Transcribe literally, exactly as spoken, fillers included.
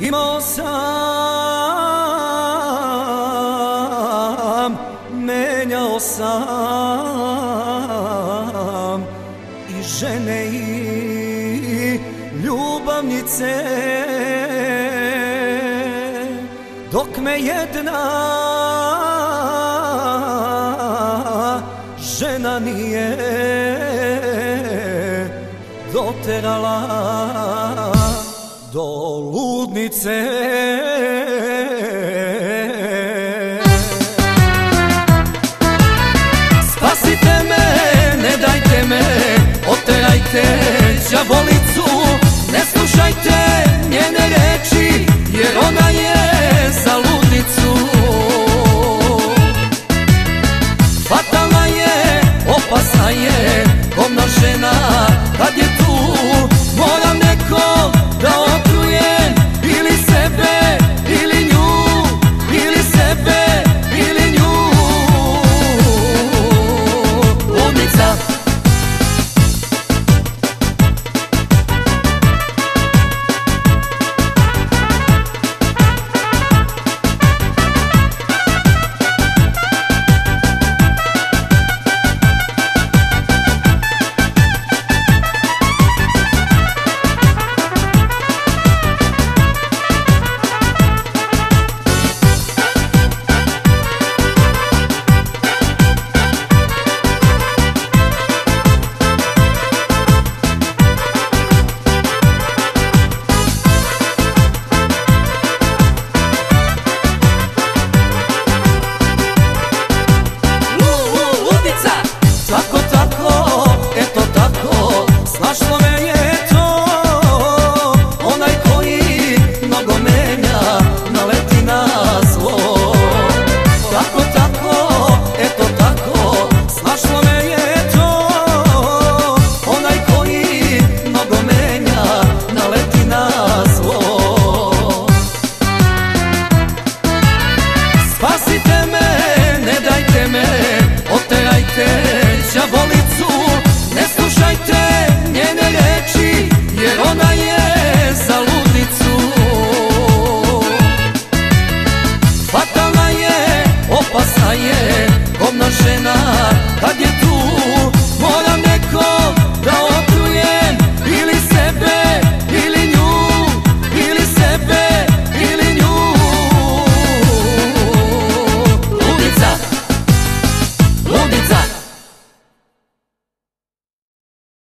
Imao sam, menjao sam i žene i ljubavnice, dok me jedna žena nije doterala do ludnice. Spasite me, ne dajte me, oterajte đavolicu, ne slušajte njene reči, jer ona je za ludnicu. Fatalna je, opasna je, govna žena, kad je tu moram neko da otrujem, ili sebe, ili nju, ili sebe, ili nju. Ludnica. Tako, tako, eto tako, snašlo